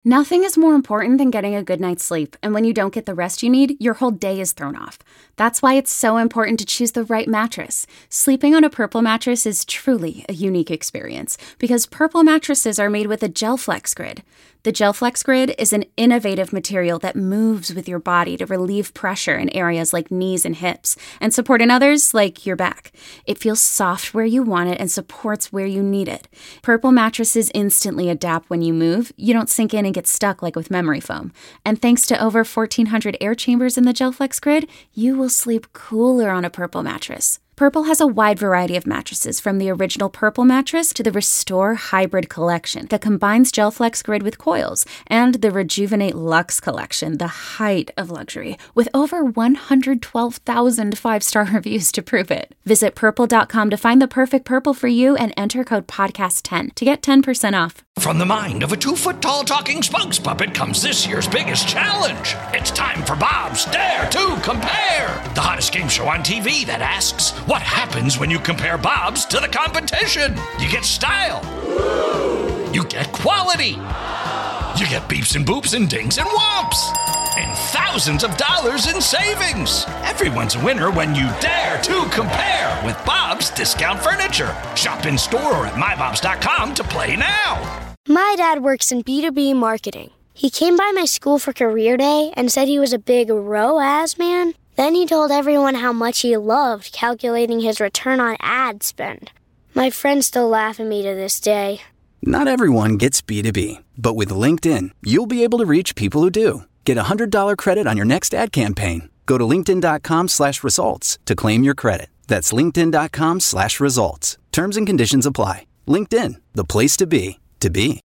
Nothing is more important than getting a good night's sleep, and when you don't get the rest you need, your whole day is thrown off. That's why it's so important to choose the right mattress. Sleeping on a Purple mattress is truly a unique experience, because Purple mattresses are made with a GelFlex Grid. The GelFlex Grid is an innovative material that moves with your body to relieve pressure in areas like knees and hips, and support in others like your back. It feels soft where you want it and supports where you need it. Purple mattresses instantly adapt when you move. You don't sink in and get stuck like with memory foam. And thanks to over 1,400 air chambers in the GelFlex Grid, you will sleep cooler on a Purple mattress. Purple has a wide variety of mattresses, from the original Purple mattress to the Restore Hybrid collection that combines GelFlex Grid with coils, and the Rejuvenate Luxe collection, the height of luxury, with over 112,000 five-star reviews to prove it. Visit purple.com to find the perfect Purple for you and enter code podcast10 to get 10% off. From the mind of a 2-foot-tall talking spokes puppet comes this year's biggest challenge. It's time for Bob's Dare to Compare, the hottest game show on TV that asks, what happens when you compare Bob's to the competition? You get style. You get quality. You get beeps and boops and dings and whomps. And thousands of dollars in savings. Everyone's a winner when you dare to compare with Bob's Discount Furniture. Shop in store or at mybobs.com to play now. My dad works in B2B marketing. He came by my school for career day and said he was a big ROAS man. Then he told everyone how much he loved calculating his return on ad spend. My friends still laugh at me to this day. Not everyone gets B2B, but with LinkedIn, you'll be able to reach people who do. Get a $100 credit on your next ad campaign. Go to linkedin.com/results to claim your credit. That's linkedin.com/results. Terms and conditions apply. LinkedIn, the place to be, to be.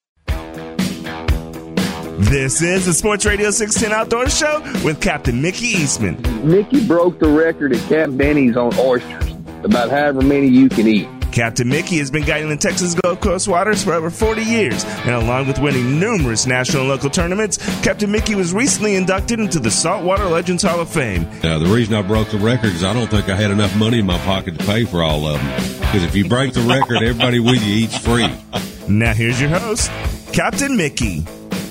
This is the Sports Radio 610 Outdoor Show with Captain Mickey Eastman. Mickey broke the record at Camp Benny's on oysters, about however many you can eat. Captain Mickey has been guiding the Texas Gulf Coast waters for over 40 years, and along with winning numerous national and local tournaments, Captain Mickey was recently inducted into the Saltwater Legends Hall of Fame. Now, the reason I broke the record is I don't think I had enough money in my pocket to pay for all of them. Because if you break the record, everybody with you eats free. Now here's your host, Captain Mickey.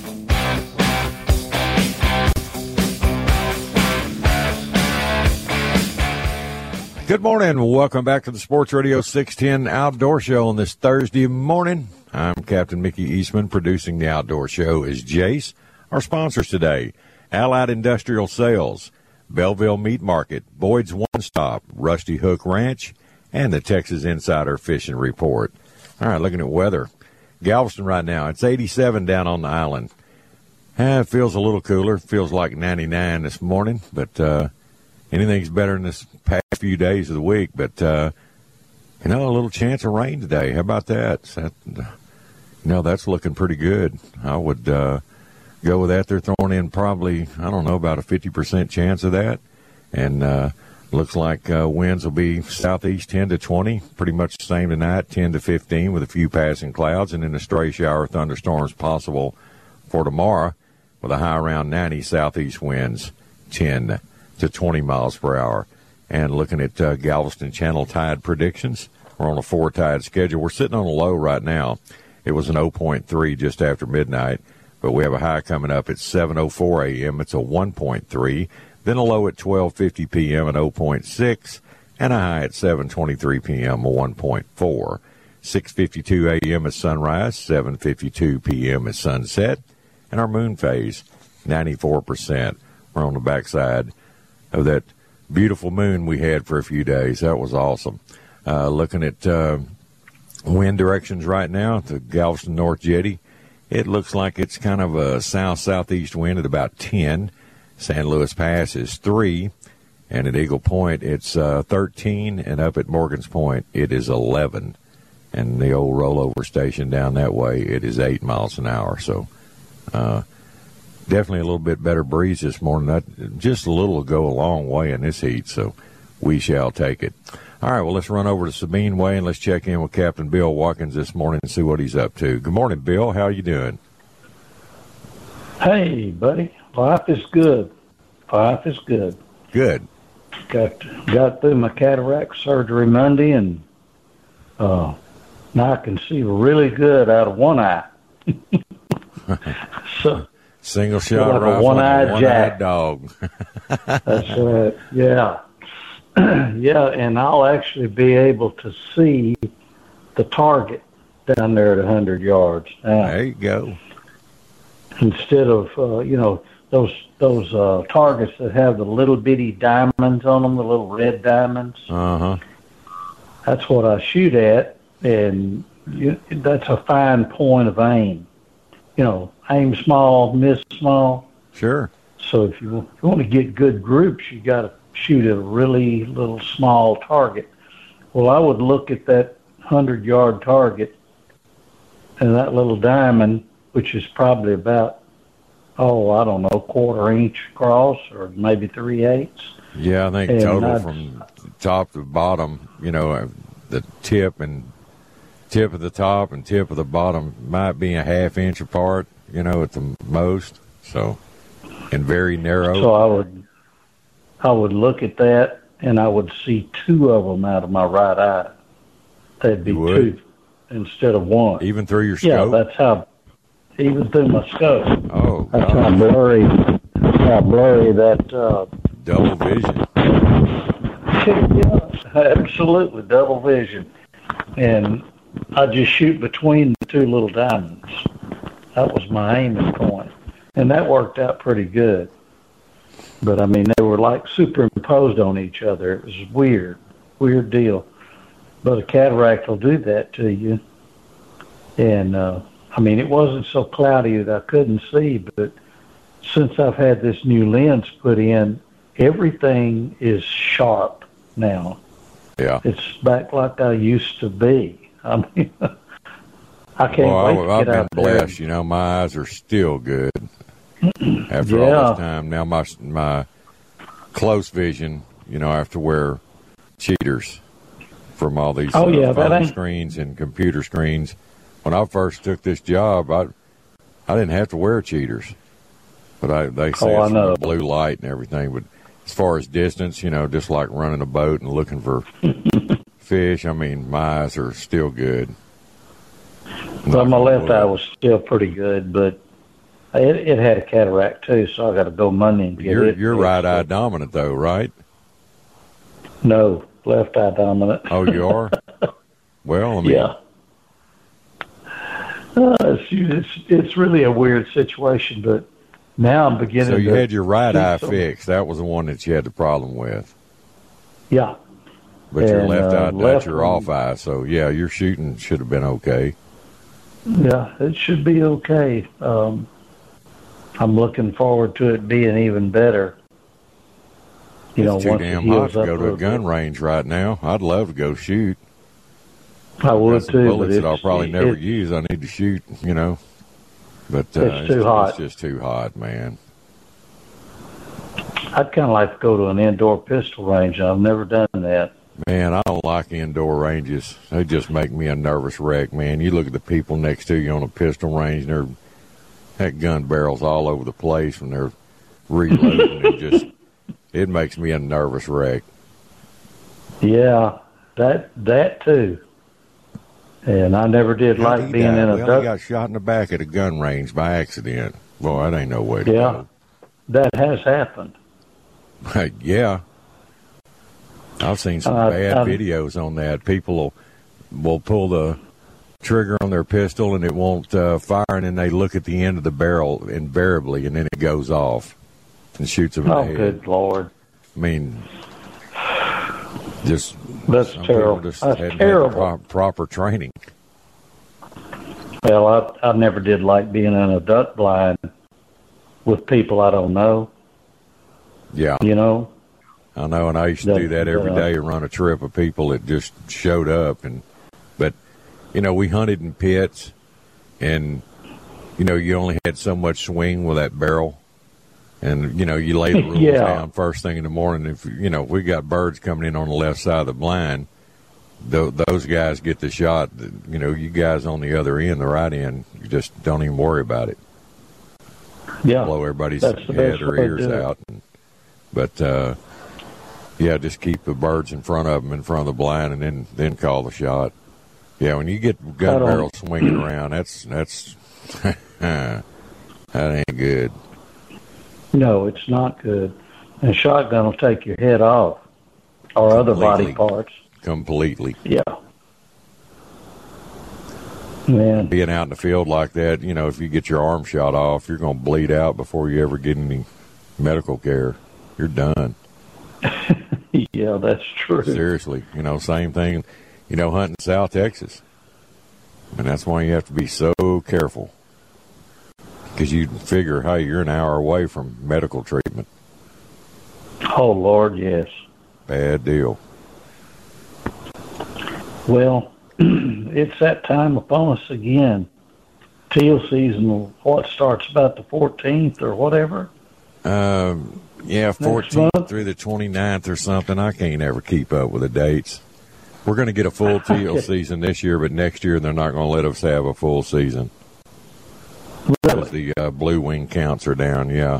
Good morning. Welcome back to the Sports Radio 610 Outdoor Show on this Thursday morning. I'm Captain Mickey Eastman. Producing the Outdoor Show is Jace. Our sponsors today, Allied Industrial Sales, Belleville Meat Market, Boyd's One Stop, Rusty Hook Ranch, and the Texas Insider Fishing Report. All right, looking at weather. Galveston right now, it's 87 down on the island. It feels a little cooler. It feels like 99 this morning, but anything's better in this past few days of the week. But, a little chance of rain today. How about that? That's looking pretty good. I would go with that. They're throwing in probably, about a 50% chance of that. And looks like winds will be southeast 10 to 20, pretty much the same tonight, 10 to 15 with a few passing clouds, and then a stray shower of thunderstorms possible for tomorrow with a high around 90 southeast winds, 10 to 20 miles per hour. And looking at Galveston Channel tide predictions, we're on a 4-tide schedule. We're sitting on a low right now. It was an 0.3 just after midnight, but we have a high coming up at 7:04 a.m. It's a 1.3, then a low at 12:50 p.m. at 0.6, and a high at 7:23 p.m. a 1.4. 6:52 a.m. is sunrise, 7:52 p.m. is sunset, and our moon phase, 94%. We're on the backside of that beautiful moon we had for a few days. That was awesome. Looking at wind directions right now at the Galveston North Jetty, it looks like it's kind of a south-southeast wind at about 10. San Luis Pass is 3, and at Eagle Point it's 13, and up at Morgan's Point it is 11. And the old rollover station down that way, it is 8 miles an hour. So definitely a little bit better breeze this morning. That just a little will go a long way in this heat, so we shall take it. All right, well, let's run over to Sabine Way and let's check in with Captain Bill Watkins this morning and see what he's up to. Good morning, Bill. How are you doing? Hey, buddy. Life is good. Life is good. Good. Got through my cataract surgery Monday, and now I can see really good out of one eye. Single shot like a rifle, one-eyed jack. dog. That's right. Yeah. Yeah, and I'll actually be able to see the target down there at 100 yards. Now, There you go. instead of those targets that have the little bitty diamonds on them, the little red diamonds. That's what I shoot at, and that's a fine point of aim. Aim small, miss small. Sure. So if you want to get good groups, you got to shoot at a really little small target. Well, I would look at that 100-yard target and that little diamond, which is probably about, I don't know, quarter-inch across or maybe 3/8. Yeah, I think And total from top to bottom, the tip of the top and tip of the bottom might be a half-inch apart, at the most. So, and very narrow. So I would look at that, and I would see two of them out of my right eye. That'd be two instead of one. Even through your scope? Yeah, that's how, even through my scope. Oh, that's how blurry that... double vision. Yeah, absolutely, double vision. And I just shoot between the two little diamonds. That was my aiming point. And that worked out pretty good. But, I mean, they were like superimposed on each other. It was weird deal. But a cataract will do that to you. And, it wasn't so cloudy that I couldn't see, but since I've had this new lens put in, everything is sharp now. Yeah. It's back like I used to be. I mean, I can't wait to I've get out been there. blessed. My eyes are still good after all this time. Now my close vision, I have to wear cheaters from all these phone screens and computer screens. When I first took this job, I didn't have to wear cheaters, but they say it's from the blue light and everything. But as far as distance, just like running a boat and looking for fish, my eyes are still good. Well, my left eye was still pretty good, but it had a cataract too, so I got to go Monday and get it. You're right eye dominant though, right? No, left eye dominant. Oh, you are? Well, yeah. It's really a weird situation, but now I'm beginning to... So you had your right eye fixed. That was the one that you had the problem with. Yeah. But your left eye, that's your off eye. So, yeah, your shooting should have been okay. Yeah, it should be okay. I'm looking forward to it being even better. It's too damn hot to go to a gun range right now. I'd love to go shoot. I would too. Bullets that I'll probably never use. I need to shoot, But it's too hot. It's just too hot, man. I'd kind of like to go to an indoor pistol range. I've never done that. Man, I don't like indoor ranges. They just make me a nervous wreck, man. You look at the people next to you on a pistol range, and that gun barrel's all over the place when they're reloading. It makes me a nervous wreck. Yeah, that too. And I never did like being in a... We only got shot in the back at a gun range by accident. Boy, that ain't no way to go. That has happened. Yeah. I've seen some bad videos on that. People will pull the trigger on their pistol and it won't fire, and then they look at the end of the barrel invariably, and then it goes off and shoots them in the head. Oh, good Lord. That's terrible. Just That's hadn't terrible. had proper training. Well, I never did like being in a duck blind with people I don't know. Yeah. I know, and I used to do that every day and run a trip of people that just showed up. But we hunted in pits, and, you only had so much swing with that barrel. And, you lay the rules down first thing in the morning. If, we got birds coming in on the left side of the blind, those guys get the shot. You guys on the other end, the right end, you just don't even worry about it. Yeah. Blow everybody's head or ears out. But, just keep the birds in front of them, in front of the blind, and then call the shot. Yeah, when you get gun barrels swinging around, that's That ain't good. No, it's not good. And shotgun will take your head off or other body parts. Completely. Yeah. Man. Being out in the field like that, you know, if you get your arm shot off, you're going to bleed out before you ever get any medical care. You're done. Yeah, that's true. Seriously. You know, same thing, you know, hunting South Texas. And that's why you have to be so careful. Because you figure, hey, you're an hour away from medical treatment. Oh, Lord, yes. Bad deal. Well, it's that time upon us again. Teal season, what, starts about the 14th or whatever? Yeah, 14th through the 29th or something. I can't ever keep up with the dates. We're going to get a full teal season this year, but next year they're not going to let us have a full season. Because the blue wing counts are down, yeah.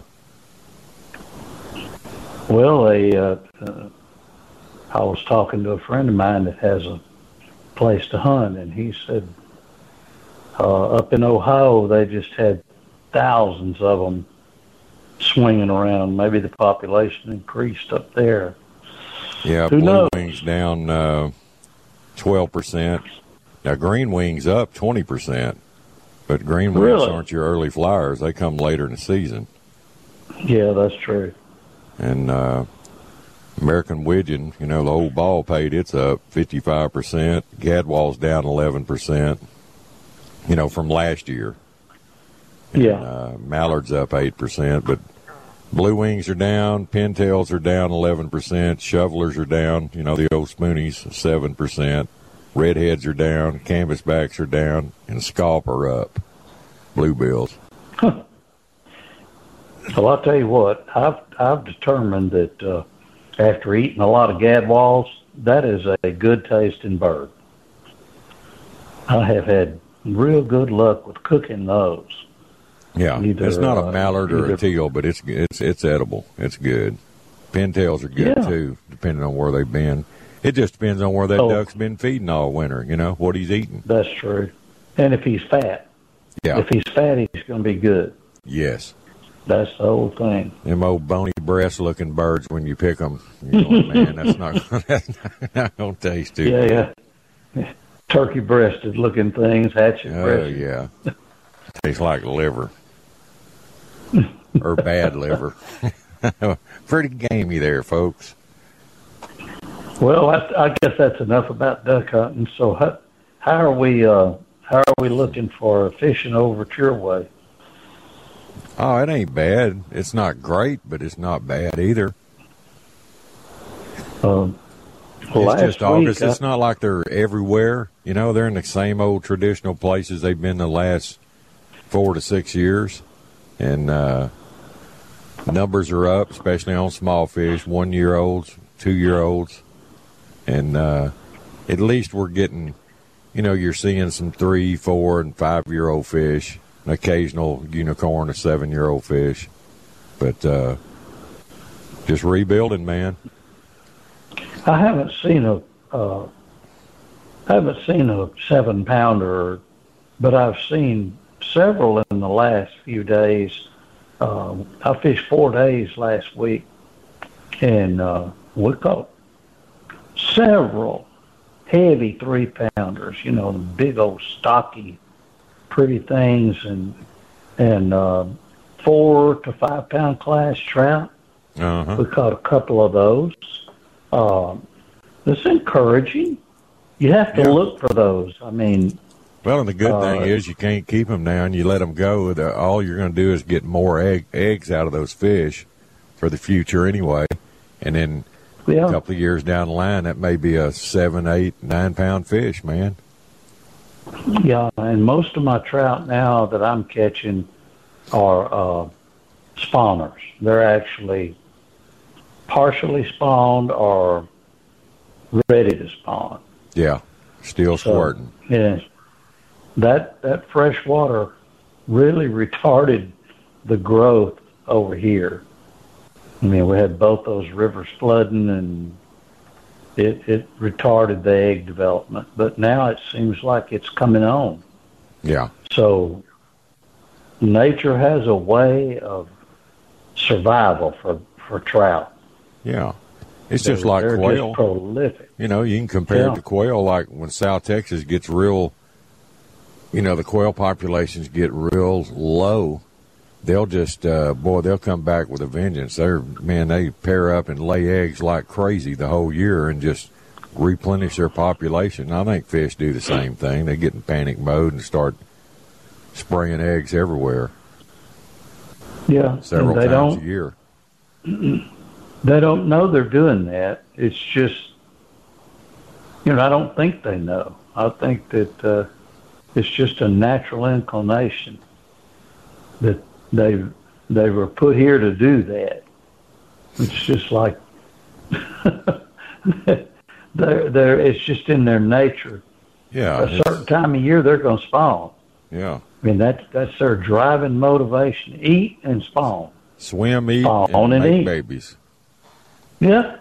Well, I was talking to a friend of mine that has a place to hunt, and he said up in Ohio they just had thousands of them swinging around. Maybe the population increased up there. Yeah, Who blue knows? wings down 12%. Now green wings up 20%, but green wings Really? aren't your early flyers. They come later in the season. Yeah, that's true. And American Widgeon, you know, the old ball pate, it's up 55%. Gadwall's down 11%, you know, from last year. And, Yeah. Mallard's up 8%, but blue wings are down, pintails are down 11%, shovelers are down, you know, the old spoonies, 7%. Redheads are down, canvasbacks are down, and scalp are up. Bluebills. Well, I'll tell you what, I've determined that after eating a lot of gadwalls, that is a good tasting bird. I have had real good luck with cooking those. Yeah, Either, it's not a mallard or either- a teal, but it's edible. It's good. Pintails are good Yeah. too, depending on where they've been. It just depends on where that Oh. duck's been feeding all winter. You know what he's eating. That's true. And if he's fat, Yeah. if he's fat, he's going to be good. Yes. That's the whole thing. Them old bony breast-looking birds, when you pick them, you know, man, that's not gonna taste too. Yeah, yeah. Turkey-breasted looking things, Oh hatchet-breasted. yeah. Tastes like liver or bad liver. Pretty gamey there, folks. Well, I guess that's enough about duck hunting. So, how are we looking for fishing over at your way? Oh, it ain't bad. It's not great, but it's not bad either. Well, It's just August. week, It's not like they're everywhere. You know, they're in the same old traditional places they've been the last 4 to 6 years. And numbers are up, especially on small fish, 1-year-olds, 2-year-olds. And at least we're getting, you know, you're seeing some 3, 4, and 5-year-old fish, an occasional unicorn, a 7-year-old fish. But just rebuilding, man. I haven't seen a 7-pounder, but I've seen several in the last few days. I fished 4 days last week, and we caught several heavy 3-pounders. You know, the big old stocky, pretty things, and 4 to 5 pound class trout. Uh-huh. We caught a couple of those. It's encouraging. You have to look for those. I mean, well, and the good thing is you can't keep them now, and you let them go. All you're going to do is get more eggs out of those fish for the future anyway. And then a couple of years down the line, that may be a 7, 8, 9 pound fish, man. Yeah, and most of my trout now that I'm catching are spawners. They're actually partially spawned or ready to spawn. Yeah, still squirting. Yeah, that fresh water really retarded the growth over here. I mean, we had both those rivers flooding, and it retarded the egg development. But now it seems like it's coming on. Yeah. So nature has a way of survival for trout. Yeah. It's just like they're quail. Just prolific. You know, you can compare it to quail, like when South Texas gets real, the quail populations get real low. They'll just, they'll come back with a vengeance. They pair up and lay eggs like crazy the whole year and just replenish their population. I think fish do the same thing. They get in panic mode and start spraying eggs everywhere. Yeah, several times a year. They don't know they're doing that. It's just, I don't think they know. I think that it's just a natural inclination that they were put here to do that. It's just like it's just in their nature. Yeah, a certain time of year they're going to spawn. Yeah, I mean that's their driving motivation: eat and spawn, swim, eat, spawn and make eat. babies. Yeah,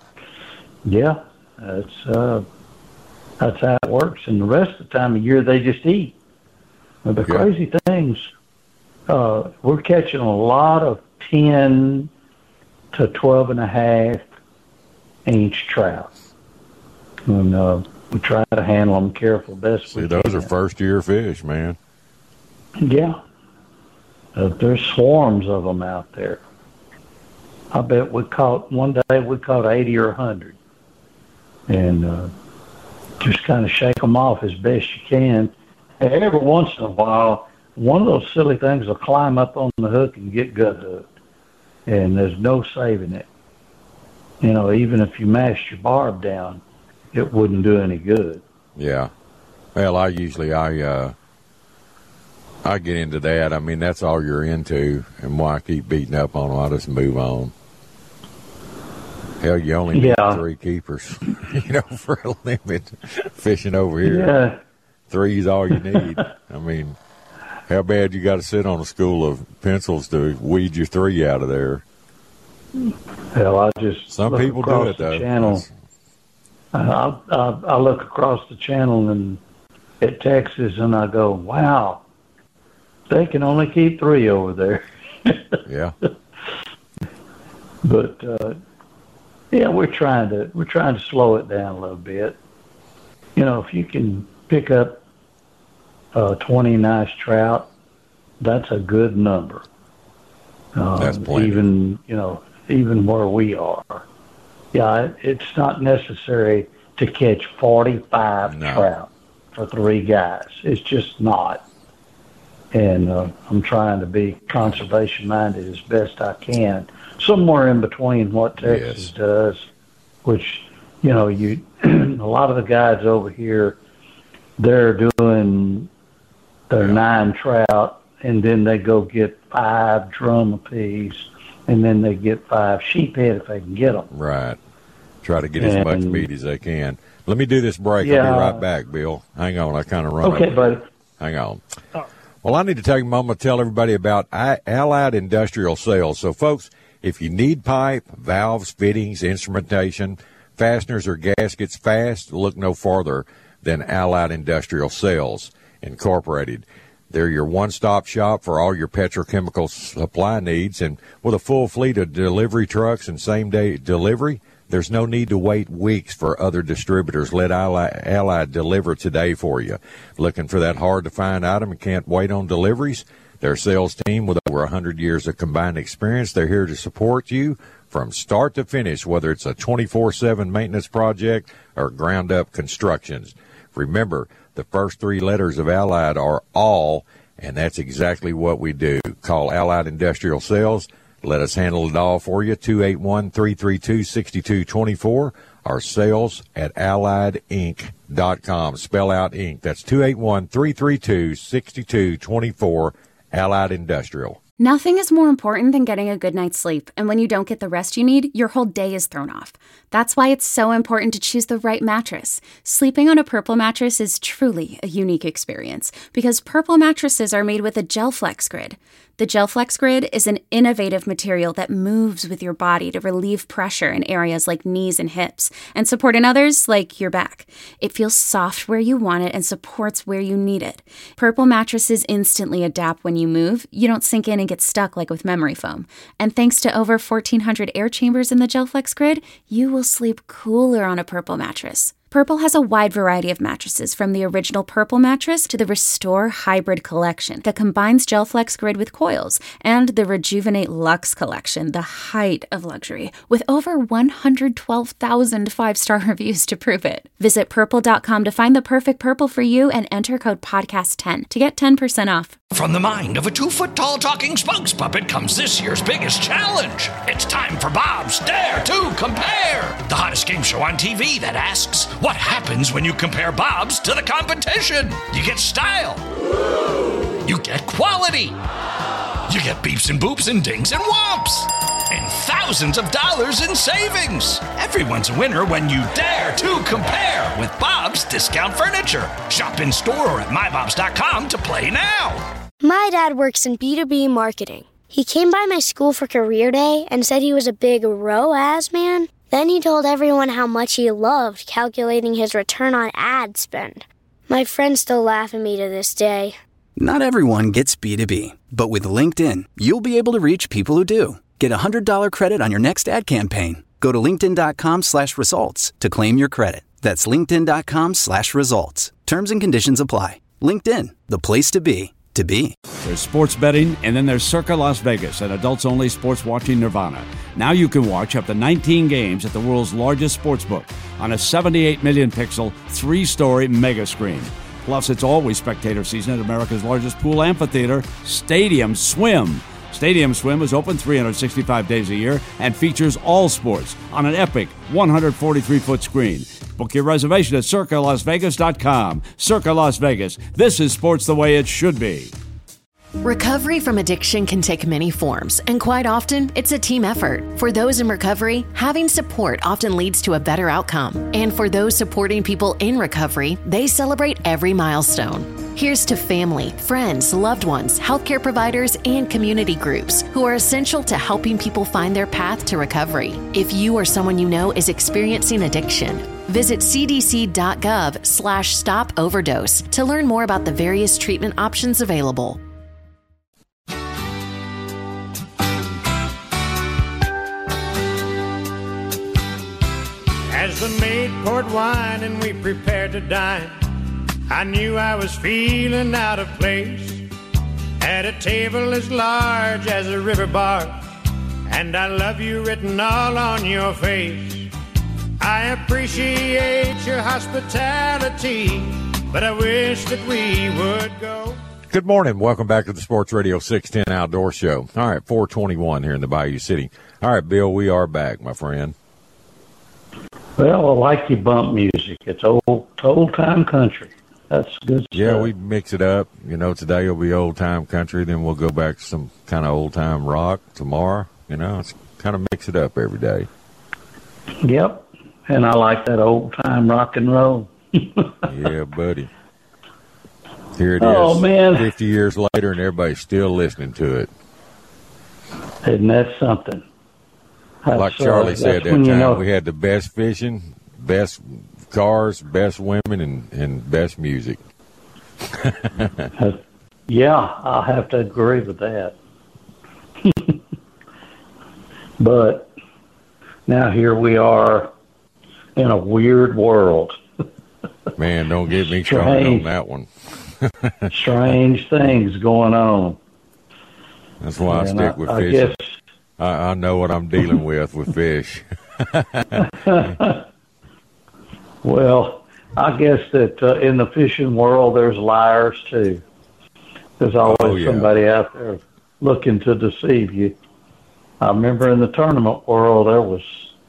that's how it works. And the rest of the time of year they just eat. But the crazy things, we're catching a lot of 10 to 12.5 inch trout. And we try to handle them careful best we can. Those are first year fish, man. Yeah. There's swarms of them out there. I bet one day we caught 80 or 100. And just kind of shake them off as best you can. And every once in a while, one of those silly things will climb up on the hook and get gut hooked. And there's no saving it. Even if you mashed your barb down, it wouldn't do any good. Yeah. Well, I get into that. I mean, that's all you're into. And why I keep beating up on them, I just move on. Hell, you only need 3 keepers, for a limit. Fishing over here. Yeah. 3 is all you need. I mean, how bad you got to sit on a school of pencils to weed your 3 out of there? Hell, some people do it though. Channel. I look across the channel and at Texas, and I go, "Wow, they can only keep 3 over there." Yeah. But we're trying to slow it down a little bit. If you can pick up 20 nice trout, that's a good number. That's plenty. Even where we are. Yeah, it's not necessary to catch 45 trout for 3 guys. It's just not. And I'm trying to be conservation-minded as best I can, somewhere in between what Texas does, which, a lot of the guys over here, they're doing their 9 trout, and then they go get 5 drum apiece, and then they get 5 sheephead if they can get them. Right. Try to get as much meat as they can. Let me do this break. I'll be right back, Bill. Hang on. I kind of run Okay, over. buddy. Hang on. Well, I need to take a moment to tell everybody about Allied Industrial Sales. So, folks, if you need pipe, valves, fittings, instrumentation, fasteners, or gaskets fast, look no farther than Allied Industrial Sales Incorporated. They're your one-stop shop for all your petrochemical supply needs, and with a full fleet of delivery trucks and same-day delivery, there's no need to wait weeks for other distributors. Let Allied deliver today for you. Looking for that hard-to-find item and can't wait on deliveries? Their sales team with over 100 years of combined experience, they're here to support you from start to finish, whether it's a 24/7 maintenance project or ground-up constructions. Remember, the first 3 letters of Allied are all, and that's exactly what we do. Call Allied Industrial Sales. Let us handle it all for you. 281-332-6224. Our sales at AlliedInc.com. Spell out Inc. That's 281-332-6224. Allied Industrial. Nothing is more important than getting a good night's sleep, and when you don't get the rest you need, your whole day is thrown off. That's why it's so important to choose the right mattress. Sleeping on a Purple mattress is truly a unique experience, because Purple mattresses are made with a Gel Flex grid. The GelFlex Grid is an innovative material that moves with your body to relieve pressure in areas like knees and hips and support in others like your back. It feels soft where you want it and supports where you need it. Purple mattresses instantly adapt when you move. You don't sink in and get stuck like with memory foam. And thanks to over 1,400 air chambers in the GelFlex Grid, you will sleep cooler on a Purple mattress. Purple has a wide variety of mattresses, from the original Purple mattress to the Restore Hybrid collection that combines GelFlex Grid with coils, and the Rejuvenate Luxe collection, the height of luxury, with over 112,000 five-star reviews to prove it. Visit purple.com to find the perfect Purple for you and enter code podcast10 to get 10% off. From the mind of a 2-foot-tall talking spokes puppet comes this year's biggest challenge. It's time for Bob's Dare to Compare, the hottest game show on TV that asks, what happens when you compare Bob's to the competition? You get style. You get quality. You get beeps and boops and dings and whomps. And thousands of dollars in savings. Everyone's a winner when you dare to compare with Bob's Discount Furniture. Shop in store or at mybobs.com to play now. My dad works in B2B marketing. He came by my school for career day and said he was a big ROAS man. Then he told everyone how much he loved calculating his return on ad spend. My friends still laugh at me to this day. Not everyone gets B2B, but with LinkedIn, you'll be able to reach people who do. Get a $100 credit on your next ad campaign. Go to linkedin.com/results to claim your credit. That's linkedin.com/results. Terms and conditions apply. LinkedIn, the place to be. To be. There's sports betting, and then there's Circa Las Vegas, an adults-only sports watching nirvana. Now you can watch up to 19 games at the world's largest sports book on a 78 million pixel, 3-story mega screen. Plus, it's always spectator season at America's largest pool amphitheater, Stadium Swim. Stadium Swim is open 365 days a year and features all sports on an epic 143-foot screen. Book your reservation at CircaLasVegas.com. Circa Las Vegas. This is sports the way it should be. Recovery from addiction can take many forms, and quite often, it's a team effort. For those in recovery, having support often leads to a better outcome. And for those supporting people in recovery, they celebrate every milestone. Here's to family, friends, loved ones, healthcare providers, and community groups who are essential to helping people find their path to recovery. If you or someone you know is experiencing addiction, visit cdc.gov/stop overdose to learn more about the various treatment options available. As the maid poured wine and we prepared to dine, I knew I was feeling out of place at a table as large as a river bar, and I love you written all on your face. I appreciate your hospitality, but I wish that we would go. Good morning. Welcome back to the Sports Radio 610 Outdoor Show. All right, 421 here in the Bayou City. All right, Bill, we are back, my friend. Well, I like your bump music. It's old-time country. That's good stuff. Yeah, we mix it up. You know, today will be old-time country, then we'll go back to some kind of old-time rock tomorrow. You know, it's kind of mix it up every day. Yep, and I like that old-time rock and roll. Yeah, buddy. Here it is, man. 50 years later, and everybody's still listening to it. Isn't that something? Like Charlie said that time, we had the best fishing, best cars, best women, and best music. Yeah, I'll have to agree with that. But now here we are in a weird world. Man, don't get me started on that one. Strange things going on. That's why I stick with fishing. I know what I'm dealing with fish. Well, I guess that in the fishing world, there's liars, too. There's always somebody out there looking to deceive you. I remember in the tournament world, there was,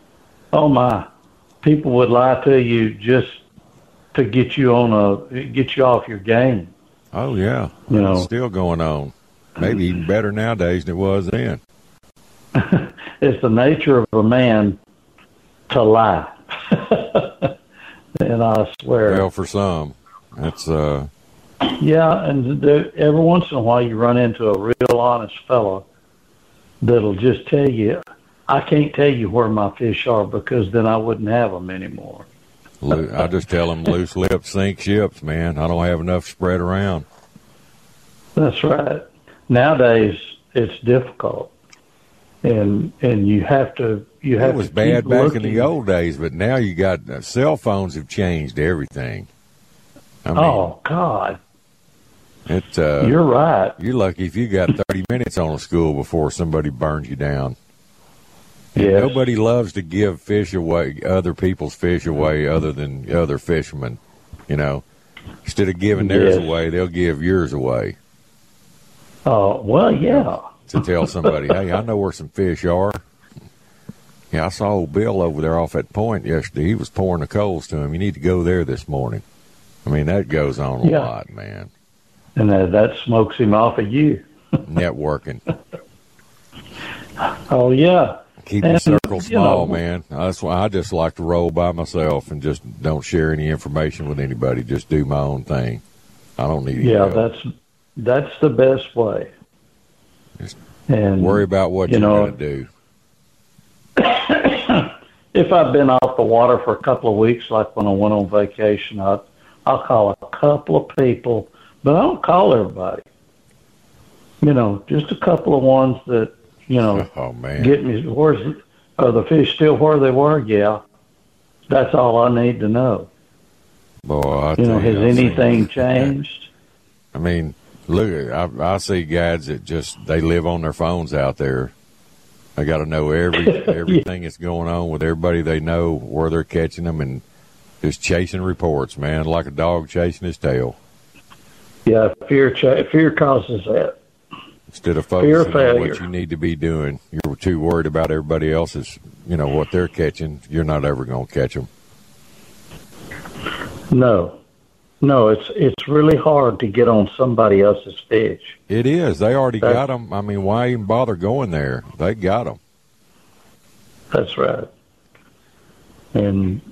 people would lie to you just to get you off your game. Oh, yeah. It's still going on. Maybe even better nowadays than it was then. It's the nature of a man to lie. And I swear. Well, for some, that's Yeah, and every once in a while you run into a real honest fellow that'll just tell you, I can't tell you where my fish are because then I wouldn't have them anymore. I just tell them loose lips sink ships, man. I don't have enough spread around. That's right. Nowadays it's difficult, and you have to. It was bad back in the old days, but now you got cell phones have changed everything. I mean, oh God. It's you're right. You're lucky if you got 30 minutes on a school before somebody burns you down. Yes. Nobody loves to give fish away, other people's fish away, other than other fishermen. You know, instead of giving theirs away, they'll give yours away. Oh well, yeah. To tell somebody, hey, I know where some fish are. Yeah, I saw old Bill over there off that point yesterday. He was pouring the coals to him. You need to go there this morning. I mean, that goes on a lot, man. And that smokes him off of you. Networking. Oh, yeah. Keep the circle small, man. That's why I just like to roll by myself and just don't share any information with anybody. Just do my own thing. I don't need any help. That's the best way. Just and worry about what you're going to do. If I've been off the water for a couple of weeks, like when I went on vacation, I'll call a couple of people, but I don't call everybody. You know, just a couple of ones that, you know, get me. Are the fish still where they were? Yeah. That's all I need to know. Boy, has anything changed? I mean, look, I see guys that they live on their phones out there. They got to know everything that's going on with everybody they know, where they're catching them, and just chasing reports, man, like a dog chasing his tail. Yeah, fear causes that. Instead of focusing on what you need to be doing, you're too worried about everybody else's, what they're catching. You're not ever going to catch them. No, it's really hard to get on somebody else's fish. It is. They already got them. I mean, why even bother going there? They got them. That's right. And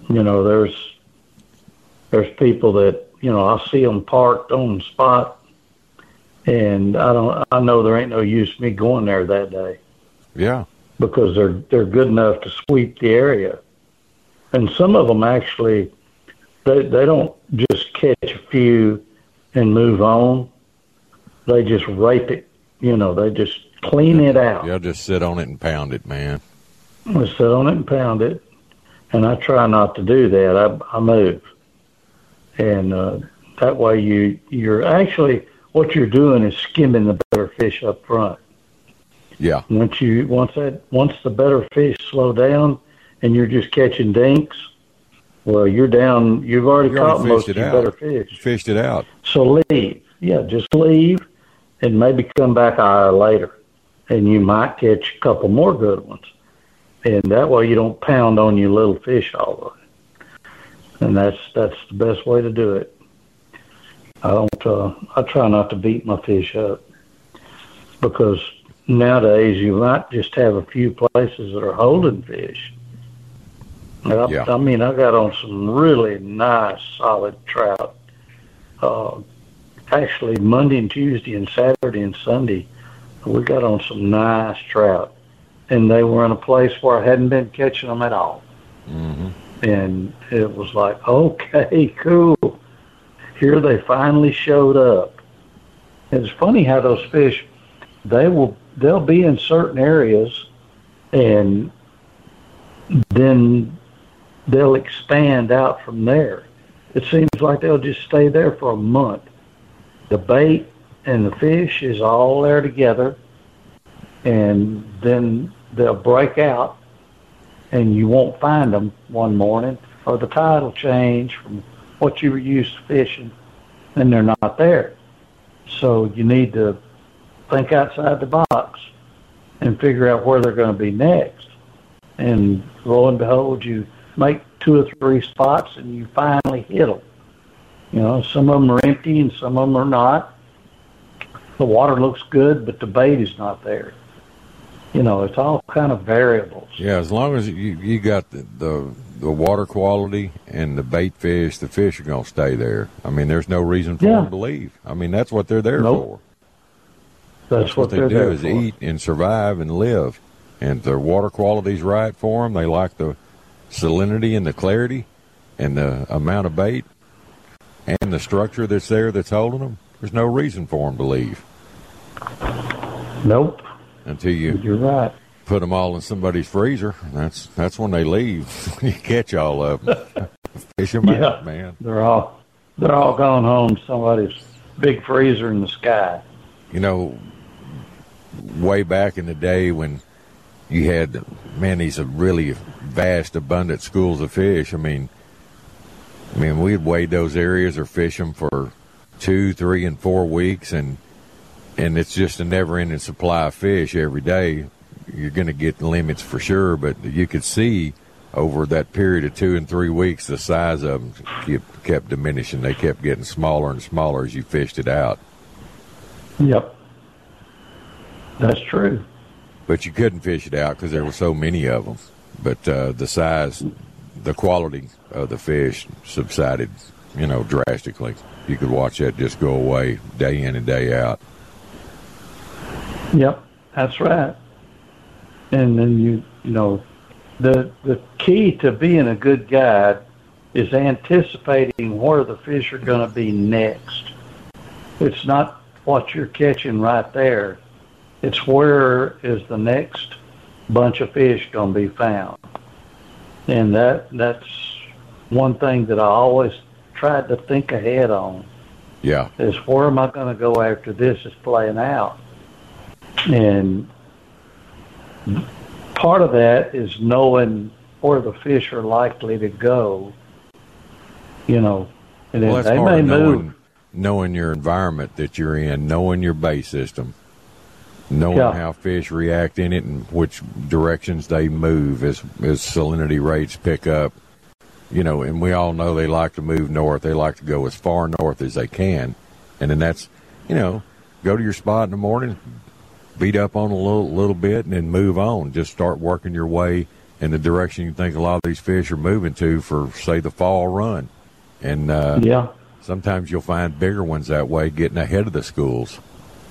there's people that I see them parked on the spot, and I know there ain't no use me going there that day. Yeah. Because they're good enough to sweep the area, and some of them actually. They don't just catch a few and move on. They just rape it. They just clean it out. Yeah, just sit on it and pound it, man. I sit on it and pound it, and I try not to do that. I move, and that way you're actually what you're doing is skimming the better fish up front. Yeah. Once the better fish slow down, and you're just catching dinks. Well, you're down. You've already caught most of your better fish. You fished it out. So leave. Yeah, just leave, and maybe come back an hour later, and you might catch a couple more good ones. And that way you don't pound on your little fish all the way. And that's the best way to do it. I try not to beat my fish up, because nowadays you might just have a few places that are holding fish. I mean, I got on some really nice, solid trout. Actually, Monday and Tuesday and Saturday and Sunday, we got on some nice trout. And they were in a place where I hadn't been catching them at all. Mm-hmm. And it was like, okay, cool. Here they finally showed up. It's funny how those fish, they'll be in certain areas, and then they'll expand out from there. It seems like they'll just stay there for a month. The bait and the fish is all there together, and then they'll break out, and you won't find them one morning, or the tide will change from what you were used to fishing, and they're not there. So you need to think outside the box and figure out where they're going to be next. And lo and behold, you make 2 or 3 spots, and you finally hit them. Some of them are empty and some of them are not. The water looks good, but the bait is not there. It's all kind of variables. Yeah, as long as you got the the water quality and the bait fish, the fish are going to stay there. I mean, there's no reason for them to leave. I mean, that's what they're there for. That's what they they're do there is for. eat and survive and live. And the water quality's right for them. They like the salinity and the clarity and the amount of bait and the structure that's there that's holding them. There's no reason for them to leave. Nope. Until you're right. Put them all in somebody's freezer. That's when they leave. You catch all of them. Fish them out, man. They're all gone home to somebody's big freezer in the sky. You know, way back in the day when you had, these really vast, abundant schools of fish. I mean, we'd wade those areas or fish them for 2, 3, and 4 weeks, and it's just a never-ending supply of fish every day. You're going to get limits for sure, but you could see over that period of 2 and 3 weeks, the size of them kept diminishing. They kept getting smaller and smaller as you fished it out. Yep. That's true. But you couldn't fish it out because there were so many of them. But the size, the quality of the fish subsided, drastically. You could watch that just go away day in and day out. Yep, that's right. And then the key to being a good guide is anticipating where the fish are going to be next. It's not what you're catching right there. It's where is the next bunch of fish going to be found. And that's one thing that I always tried to think ahead on. Yeah. Is where am I going to go after this is playing out? And part of that is knowing where the fish are likely to go, and then well, that's they hard, may move. Knowing your environment that you're in, knowing your bait system, knowing how fish react in it and which directions they move as salinity rates pick up. And we all know they like to move north. They like to go as far north as they can. And then that's, go to your spot in the morning, beat up on a little bit, and then move on. Just start working your way in the direction you think a lot of these fish are moving to for, say, the fall run. And sometimes you'll find bigger ones that way getting ahead of the schools.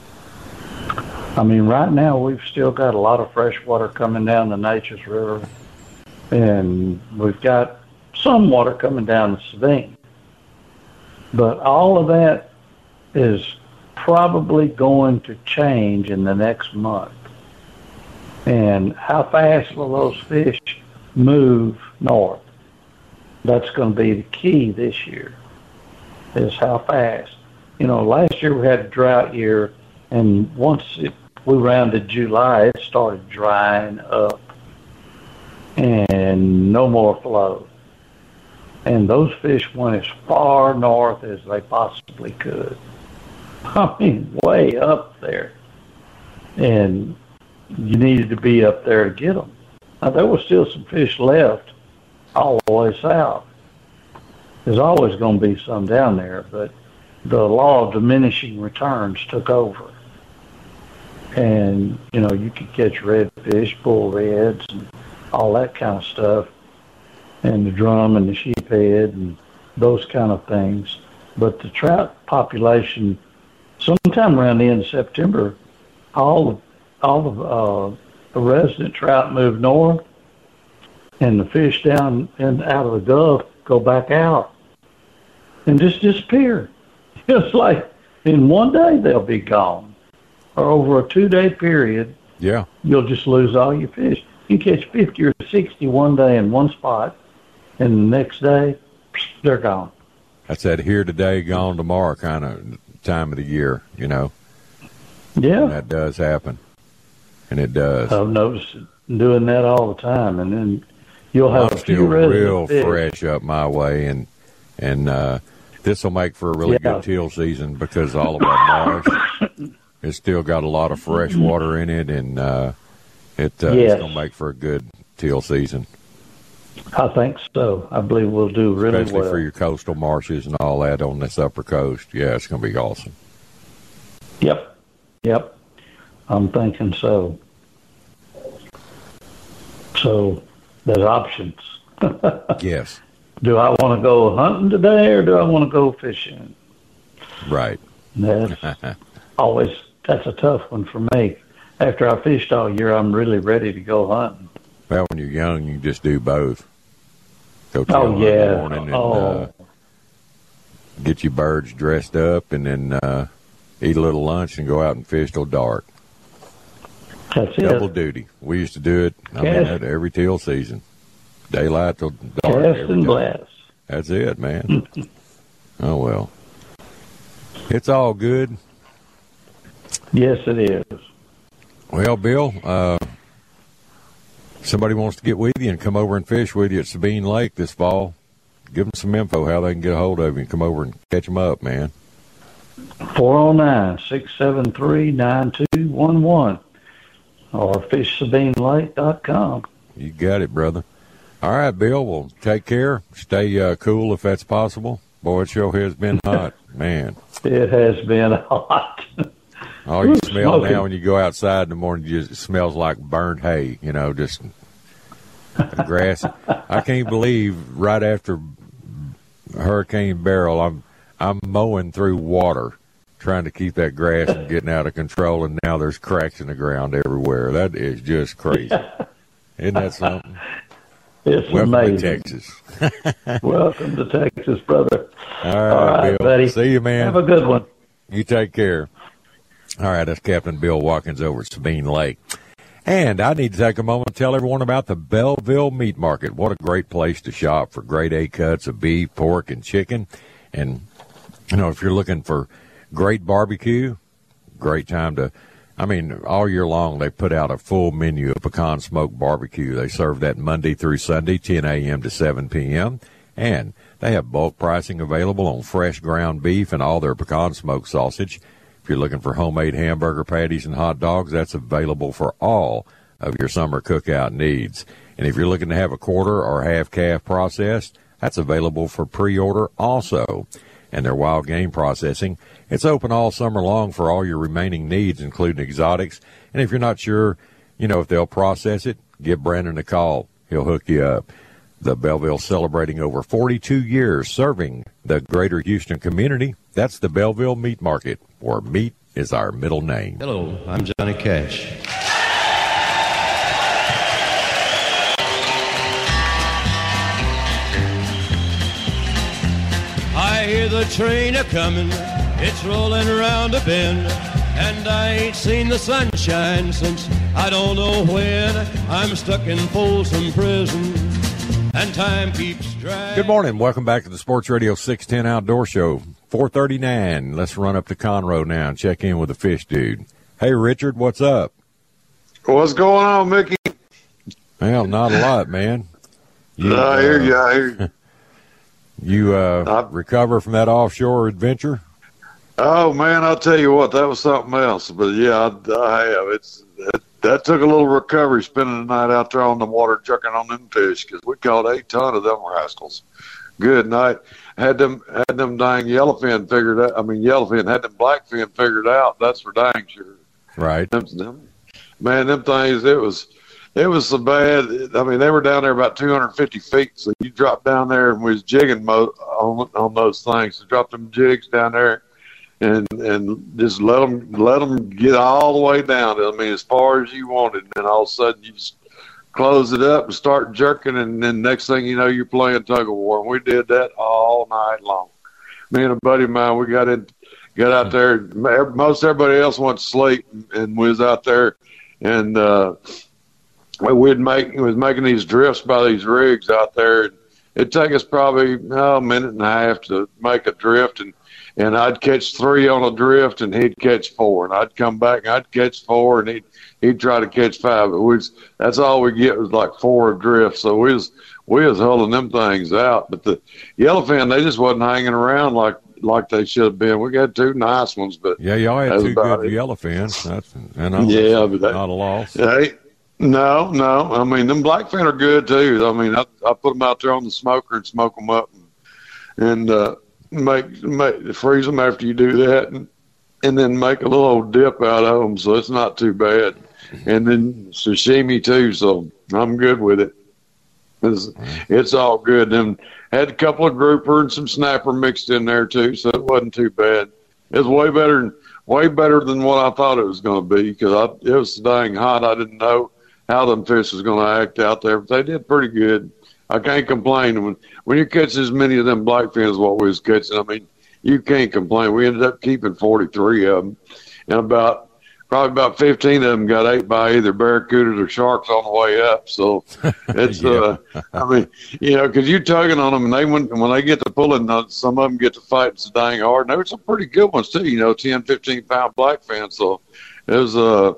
Right now we've still got a lot of fresh water coming down the Neches River, and we've got some water coming down the Sabine. But all of that is probably going to change in the next month. And how fast will those fish move north? That's going to be the key this year, is how fast. Last year we had a drought year, and once we rounded July, it started drying up and no more flow. And those fish went as far north as they possibly could. Way up there. And you needed to be up there to get them. Now, there was still some fish left all the way south. There's always going to be some down there, but the law of diminishing returns took over. And, you could catch redfish, bullheads, and all that kind of stuff, and the drum and the sheephead and those kind of things. But the trout population, sometime around the end of September, all the resident trout move north, and the fish down and out of the Gulf go back out and just disappear. It's like in one day they'll be gone, or over a 2-day period. Yeah, you'll just lose all your fish. You catch 50 or 60 one day in one spot, and the next day they're gone. That's that here today, gone tomorrow kind of time of the year, Yeah. And that does happen. And it does. I've noticed doing that all the time. And then you'll have a few still real fish. fresh up my way. And this will make for a really good teal season because all of our marsh, it's still got a lot of fresh water in it. And it's going to make for a good teal season. I think so. I believe we'll do really well. Especially for your coastal marshes and all that on this upper coast. Yeah, it's going to be awesome. Yep. I'm thinking so. So there's options. Yes. Do I want to go hunting today or do I want to go fishing? Right. That's a tough one for me. After I fished all year, I'm really ready to go hunting. Well, when you're young, you just do both. Go in the morning and get your birds dressed up, and then eat a little lunch and go out and fish till dark. That's Double it. duty. We used to do it. Every teal season, daylight till dark. Cast and blast. That's it, man. Oh well, it's all good. Yes, it is. Well, Bill, somebody wants to get with you and come over and fish with you at Sabine Lake this fall. Give them some info how they can get a hold of you and come over and catch them up, man. 409-673-9211 or fishsabinelake.com. You got it, brother. All right, Bill, well, take care. Stay cool if that's possible. Boy, it sure has been hot, man. It has been hot. All you smell now when you go outside in the morning, it smells like burnt hay, just the grass. I can't believe right after Hurricane Beryl, I'm mowing through water trying to keep that grass from getting out of control, and now there's cracks in the ground everywhere. That is just crazy. Isn't that something? It's Welcome amazing. to Texas. Welcome to Texas, brother. All right, Bill. Buddy. See you, man. Have a good one. You take care. All right, that's Captain Bill Watkins over at Sabine Lake. And I need to take a moment to tell everyone about the Belleville Meat Market. What a great place to shop for grade A cuts of beef, pork, and chicken. And, if you're looking for great barbecue, great time to, all year long they put out a full menu of pecan smoked barbecue. They serve that Monday through Sunday, 10 a.m. to 7 p.m. And they have bulk pricing available on fresh ground beef and all their pecan smoked sausage. If you're looking for homemade hamburger patties and hot dogs, that's available for all of your summer cookout needs. And if you're looking to have a quarter or half calf processed, that's available for pre-order also. And their wild game processing, it's open all summer long for all your remaining needs, including exotics. And if you're not sure, if they'll process it, give Brandon a call. He'll hook you up. The Belleville celebrating over 42 years serving the greater Houston community. That's the Belleville Meat Market, where meat is our middle name. Hello, I'm Johnny Cash. I hear the train a-comin', it's rolling around a bend, and I ain't seen the sunshine since I don't know when. I'm stuck in Folsom Prison, and time keeps dragging. Good morning. Welcome back to the Sports Radio 610 Outdoor Show. 4:39. Let's run up to Conroe now and check in with the fish dude. Hey, Richard, what's up? What's going on, Mickey? Well, not a lot, man. I hear you. You recover from that offshore adventure? Oh, man, I'll tell you what, that was something else. But, yeah, I have. That took a little recovery, spending the night out there on the water jerking on them fish, because we caught 8 ton of them rascals. Good night. Had them dang yellowfin figured out. Yellowfin had them blackfin figured out. That's for dang sure. Right. Them things, it was so bad. They were down there about 250 feet. So you drop down there and we was jigging on those things. So drop them jigs down there and just let them get all the way down. As far as you wanted. And then all of a sudden you just close it up and start jerking. And then next thing you know, you're playing tug of war. And we did that all night long. Me and a buddy of mine, we got out there. Most everybody else went to sleep, and we was out there, and we was making these drifts by these rigs out there. It'd take us probably a minute and a half to make a drift, and I'd catch 3 on a drift, and he'd catch 4, and I'd come back and I'd catch 4, and he'd try to catch 5. But that's all we get was like 4 adrift. So we was hulling them things out. But the yellowfin, they just wasn't hanging around like they should have been. We got 2 nice ones, but yeah, y'all had 2 good yellowfins. That's but not a loss. Hey, no. Them blackfin are good too. I put them out there on the smoker and smoke them up, and freeze them after you do that, and then make a little old dip out of them. So it's not too bad. And then sashimi too. So I'm good with it. It's all good. And had a couple of grouper and some snapper mixed in there too, so it wasn't too bad. It was way better than what I thought it was going to be, because it was so dang hot. I didn't know how them fish was going to act out there, but they did pretty good. I can't complain. When you catch as many of them blackfin as what we was catching, I mean, you can't complain. We ended up keeping 43 of them, and probably about 15 of them got ate by either barracudas or sharks on the way up. So it's, I mean, because you're tugging on them, and when they get to pulling, some of them get to fighting so dang hard. And there were some pretty good ones too, 10, 15 pound blackfin. So it was,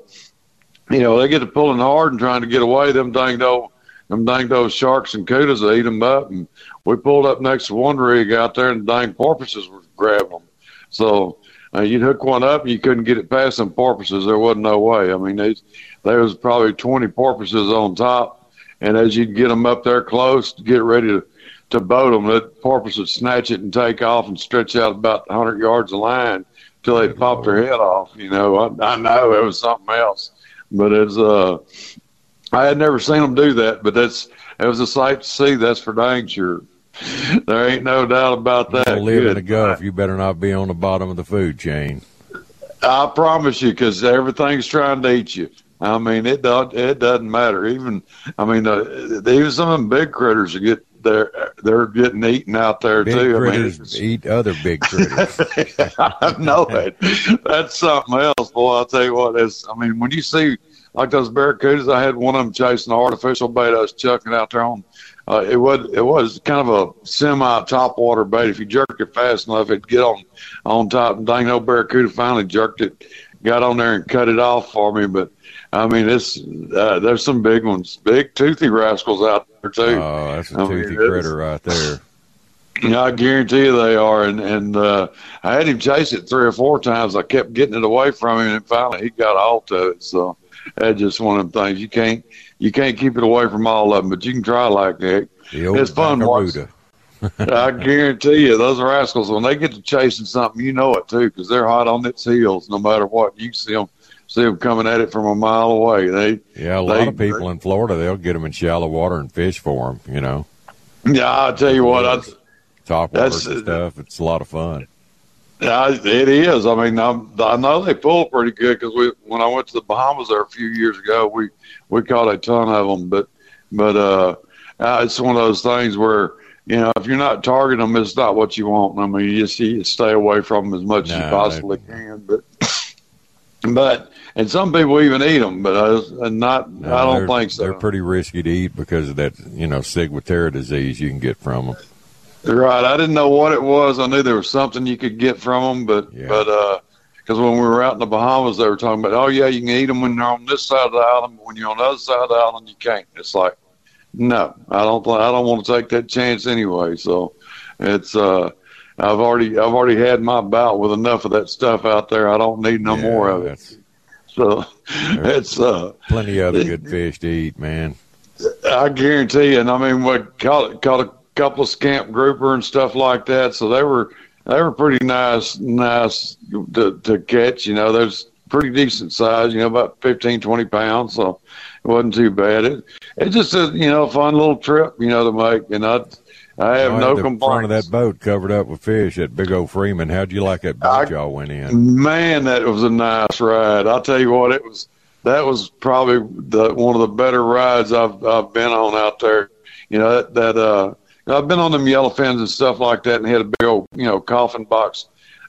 they get to pulling hard and trying to get away. Them dang old sharks and cudas, they eat them up. And we pulled up next to one rig out there, and the dang porpoises were grabbing them. So you'd hook one up, and you couldn't get it past them porpoises. There wasn't no way. I mean, there was probably 20 porpoises on top, and as you'd get them up there close to get ready to boat them, that porpoise would snatch it and take off and stretch out about 100 yards of line till they popped their head off. I know it was something else, but I had never seen them do that. But it was a sight to see. That's for dang sure. There ain't no doubt about that. You'll live in the Gulf. You better not be on the bottom of the food chain. I promise you, because everything's trying to eat you. I mean, it doesn't matter. Even even some of them big critters they're getting eaten out there big too. Critters eat other big critters. I know it. That's something else, boy. I'll tell you what. When you see like those barracudas, I had one of them chasing an artificial bait I was chucking out there on. It was kind of a semi-top water bait. If you jerked it fast enough, it'd get on top. And dang old barracuda finally jerked it, got on there and cut it off for me. But I mean, there's some big ones, big toothy rascals out there too. Oh, that's a toothy critter right there. Yeah, I guarantee you they are. And I had him chase it 3 or 4 times. I kept getting it away from him, and finally he got a hold of it. So that's just one of them things. You can't keep it away from all of them, but you can try like that. It's fun watching. I guarantee you, those rascals, when they get to chasing something, you know it too, because they're hot on its heels no matter what. You see them coming at it from a mile away. A lot of people in Florida, they'll get them in shallow water and fish for them, Yeah, I'll tell you what. Top waters and stuff. It's a lot of fun. It is. I mean, I know they pull pretty good, because when I went to the Bahamas there a few years ago, we caught a ton of them. But it's one of those things where, if you're not targeting them, it's not what you want. I mean, you stay away from them as much as you possibly can. But and some people even eat them, but I don't think so. They're pretty risky to eat because of that, ciguatera disease you can get from them. Right. I didn't know what it was. I knew there was something you could get from them, but because when we were out in the Bahamas, they were talking about, oh yeah, you can eat them when they're on this side of the island, but when you're on the other side of the island, you can't. It's like, no, I don't want to take that chance anyway. So it's I've already had my bout with enough of that stuff out there. I don't need no more of it. So it's plenty of other good fish to eat, man. I guarantee you. And I mean, we caught a couple of scamp grouper and stuff like that. So they were pretty nice to catch. There's pretty decent size, about 15, 20 pounds. So it wasn't too bad. It's just a fun little trip, to make. And I have no complaints. The front of that boat covered up with fish, that big old Freeman. How'd you like that boat y'all went in? Man, that was a nice ride. I'll tell you what, that was probably one of the better rides I've been on out there. I've been on them yellowfins and stuff like that, and had a big old, coffin box,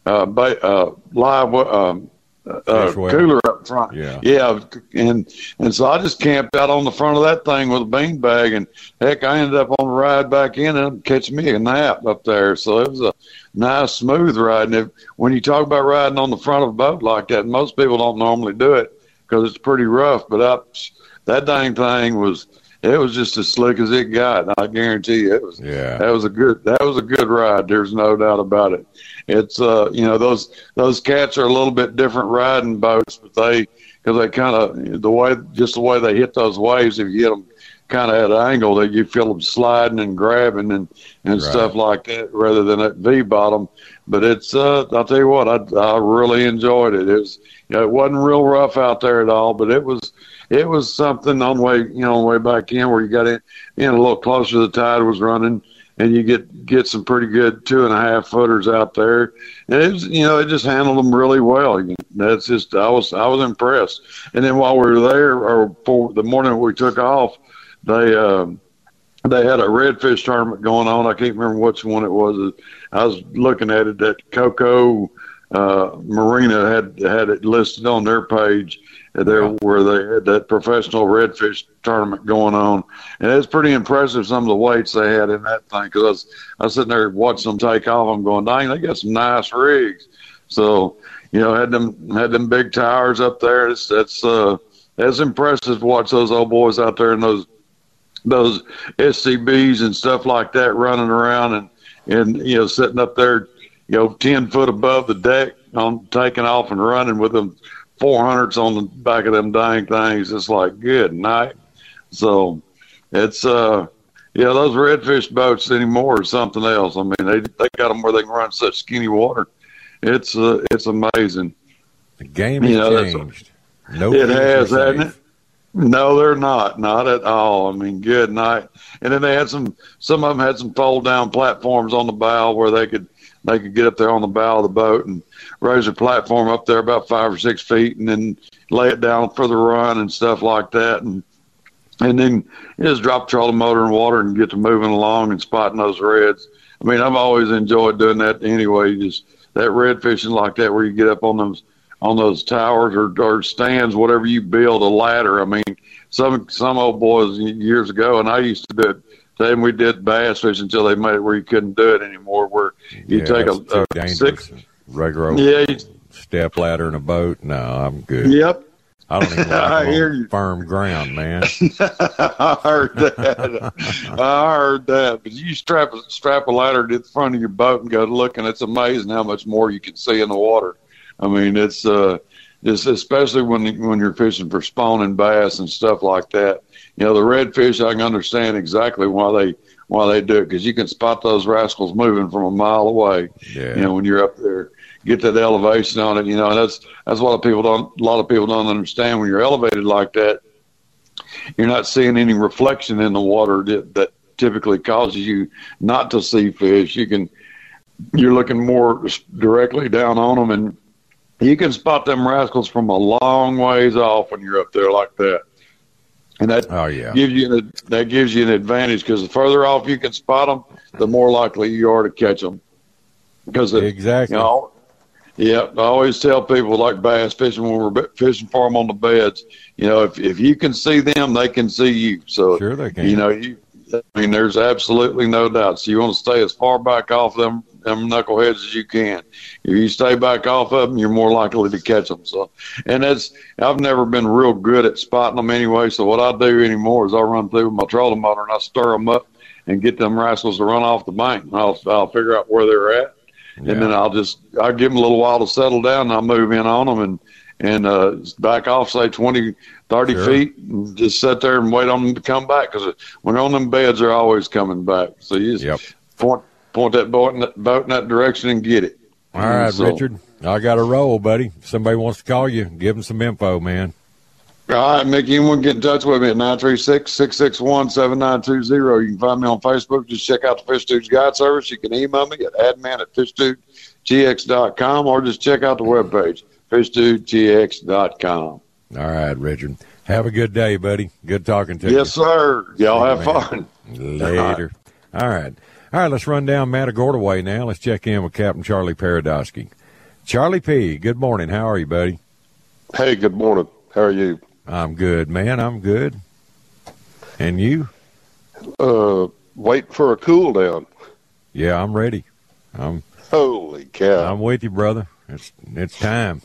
live cooler up front. Yeah. And so I just camped out on the front of that thing with a bean bag, and heck, I ended up on the ride back in and catch me a nap up there. So it was a nice, smooth ride. And when you talk about riding on the front of a boat like that, most people don't normally do it because it's pretty rough. But that dang thing was just as slick as it got. I guarantee you, it was. Yeah. That was a good ride. There's no doubt about it. It's those cats are a little bit different riding boats, but because they kind of the way they hit those waves, if you hit them kind of at an angle, that you feel them sliding and grabbing and right. Stuff like that, rather than at V bottom. But it's I'll tell you what, I really enjoyed it. It was it wasn't real rough out there at all, but it was it was something on the way back in where you got in a little closer. The tide was running, and you get some pretty good 2.5 footers out there. And it was, it just handled them really well. That's just, I was impressed. And then while we were there, or for the morning we took off, they had a redfish tournament going on. I can't remember which one it was. I was looking at it. That Coco Marina had it listed on their page there where they had that professional redfish tournament going on, and it's pretty impressive some of the weights they had in that thing. Because I was sitting there watching them take off. I'm going, dang, they got some nice rigs. So had them big towers up there. That's impressive to watch those old boys out there in those SCBs and stuff like that running around and sitting up there 10 foot above the deck on taking off and running with them 400s on the back of them dang things. It's like, good night. So it's those redfish boats anymore are something else. I mean, they got them where they can run such skinny water. It's amazing. The game has changed. It has, hasn't it? No, they're not at all. I mean, good night. And then they had some of them had some fold down platforms on the bow where they could get up there on the bow of the boat and raise their platform up there about 5 or 6 feet and then lay it down for the run and stuff like that. And then you just drop the trolling motor in water and get to moving along and spotting those reds. I mean, I've always enjoyed doing that anyway. Just that red fishing like that where you get up on those towers or stands, whatever you build, a ladder. I mean, some old boys years ago, and I used to do it. Then we did bass fishing until they made it where you couldn't do it anymore, where you take a 6 regular step ladder in a boat. No, I'm good. Yep. I don't even like firm ground, man. I heard that. But you strap a ladder to the front of your boat and go look, and it's amazing how much more you can see in the water. I mean, it's especially when you're fishing for spawning bass and stuff like that. The redfish, I can understand exactly why they do it, because you can spot those rascals moving from a mile away. Yeah. When you're up there, get that elevation on it. And that's what a lot of people don't understand. When you're elevated like that, you're not seeing any reflection in the water that typically causes you not to see fish. You're looking more directly down on them, and you can spot them rascals from a long ways off when you're up there like that. And that gives you an advantage, because the further off you can spot them, the more likely you are to catch them. Because exactly. I always tell people, like bass fishing, when we're fishing for them on the beds, if you can see them, they can see you. So sure they can. There's absolutely no doubt. So you want to stay as far back off them knuckleheads as you can. If you stay back off of them, you're more likely to catch them. So, and I've never been real good at spotting them anyway. So what I do anymore is I run through with my trolling motor and I stir them up and get them rascals to run off the bank. And I'll figure out where they're at, and then I'll give them a little while to settle down, and I'll move in on them and back off, say 20, 30 feet, and just sit there and wait on them to come back, because when they're on them beds, they're always coming back. So you just point that boat in that direction and get it. All right, Richard, I got a roll, buddy. If somebody wants to call you, give them some info, man. All right, Mickey, you want to get in touch with me at 936-661-7920. You can find me on Facebook. Just check out the Fish Dudes Guide Service. You can email me at admin@fishdudegx.com, or just check out the webpage, fishdudegx.com. All right, Richard. Have a good day, buddy. Good talking to you. Yes, sir. Y'all have fun. Later. All right. All right, let's run down Matagorda Way now. Let's check in with Captain Charlie Paradosky. Charlie P., good morning. How are you, buddy? Hey, good morning. How are you? I'm good, man. I'm good. And you? Waiting for a cool down. Yeah, I'm ready. Holy cow. I'm with you, brother. It's time.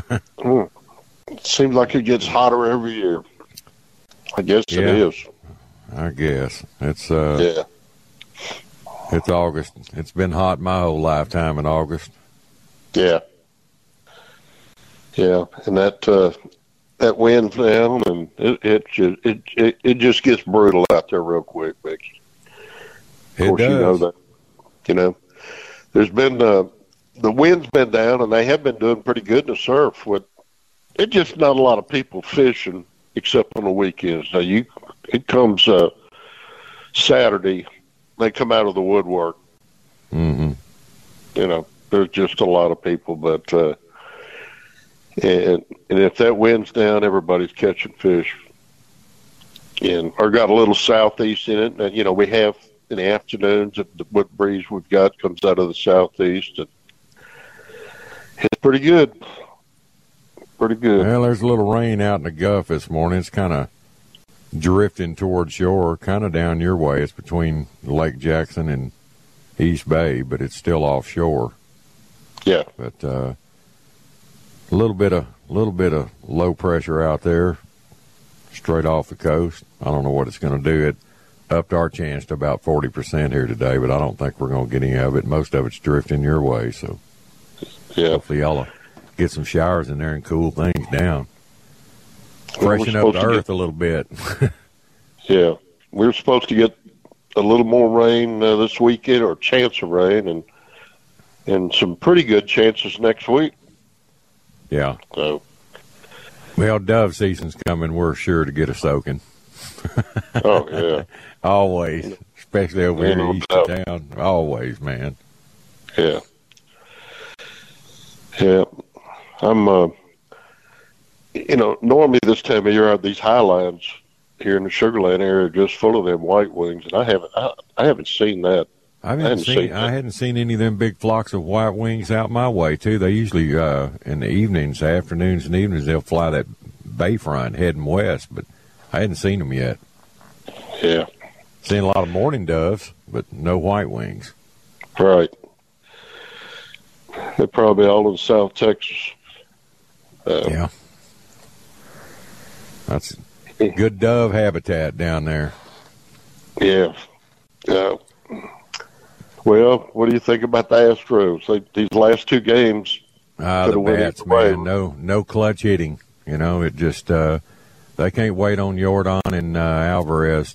It seems like it gets hotter every year. I guess it is. I guess. It's It's August. It's been hot my whole lifetime in August. Yeah. Yeah, and that wind's down, and it just gets brutal out there real quick, Mickey. Of course, you know that. There's been the wind's been down, and they have been doing pretty good in the surf. It's just not a lot of people fishing except on the weekends. Now it comes Saturday, they come out of the woodwork. Mm-hmm. You know, there's just a lot of people, but and if that wind's down, everybody's catching fish. And or got a little southeast in it, and you know we have in the afternoons what breeze we've got comes out of the southeast, and it's pretty good. Pretty good. Well, there's a little rain out in the Gulf this morning. It's kind of drifting toward shore, kind of down your way. It's between Lake Jackson and East Bay, but it's still offshore. Yeah. But a little bit of low pressure out there, straight off the coast. I don't know what it's going to do. It upped our chance to about 40% here today, but I don't think we're going to get any of it. Most of it's drifting your way, so hopefully y'all get some showers in there and cool things down. Freshen up the earth a little bit. Yeah. We're supposed to get a little more rain this weekend, or chance of rain, and some pretty good chances next week. Yeah. So, well, dove season's coming. We're sure to get a soaking. Oh, yeah. Always, especially over here east of town. Always, man. Yeah. Yeah. I'm, normally this time of year, these highlands here in the Sugar Land area are just full of them white wings, and I haven't seen that. I hadn't seen any of them big flocks of white wings out my way too. They usually in the evenings, afternoons and evenings, they'll fly that bayfront heading west, but I hadn't seen them yet. Yeah, seen a lot of mourning doves, but no white wings. Right. They're probably all in South Texas. Yeah, that's good dove habitat down there. Yeah. Well, what do you think about the Astros? These last two games, the bats, man, no clutch hitting. You know, it just they can't wait on Jordan and Alvarez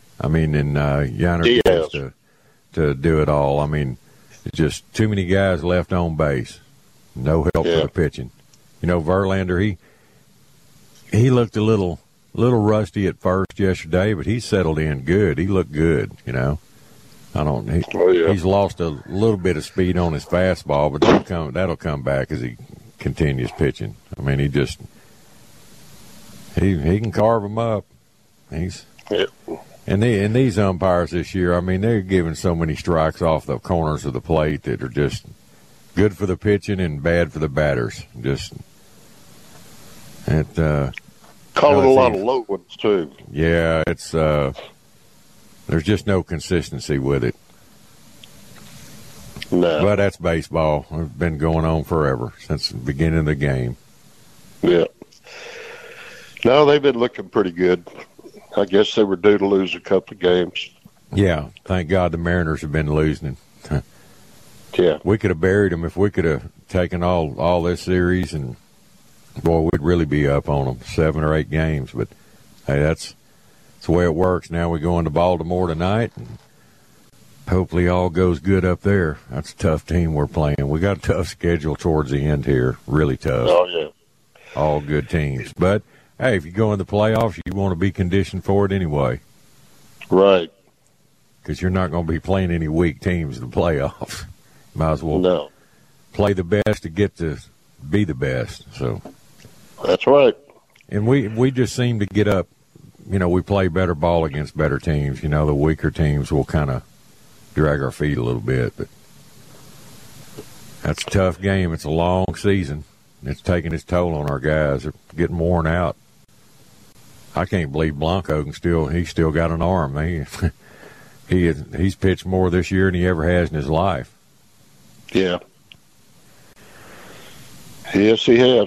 Yanez to do it all. I mean, it's just too many guys left on base. No help for the pitching. You know, Verlander, he looked a little rusty at first yesterday, but he settled in good. He looked good, you know. He's lost a little bit of speed on his fastball, but that'll come back as he continues pitching. I mean, he can carve them up. And these umpires this year, I mean, they're giving so many strikes off the corners of the plate that are just good for the pitching and bad for the batters. Calling a lot of low ones too. Yeah, it's there's just no consistency with it. No. But that's baseball. It's been going on forever, since the beginning of the game. Yeah. No, they've been looking pretty good. I guess they were due to lose a couple of games. Yeah, thank God the Mariners have been losing. Yeah. We could have buried them if we could have taken all this series, and boy, we'd really be up on them, 7 or 8 games. But hey, that's the way it works. Now we go into Baltimore tonight, and hopefully all goes good up there. That's a tough team we're playing. We got a tough schedule towards the end here, really tough. Oh, yeah. All good teams. But, hey, if you go in the playoffs, you want to be conditioned for it anyway. Right. Because you're not going to be playing any weak teams in the playoffs. Might as well play the best to get to be the best. So that's right. And we just seem to get up. You know, we play better ball against better teams. You know, the weaker teams will kind of drag our feet a little bit. But that's a tough game. It's a long season. It's taking its toll on our guys. They're getting worn out. I can't believe Blanco he's still got an arm. He's pitched more this year than he ever has in his life. Yeah. Yes, he has.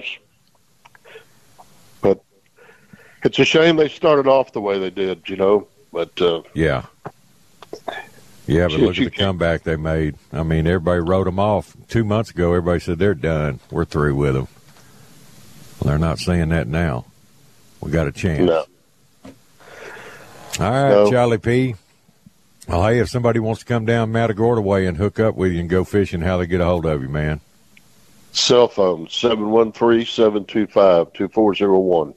But it's a shame they started off the way they did, you know. But yeah, but look at the comeback they made. I mean, everybody wrote them off 2 months ago. Everybody said they're done. We're through with them. Well, they're not saying that now. We got a chance. No. All right, Charlie P. Well, hey, if somebody wants to come down Matagorda way and hook up with you and go fishing, how they get a hold of you, man? Cell phone, 713-725-2401.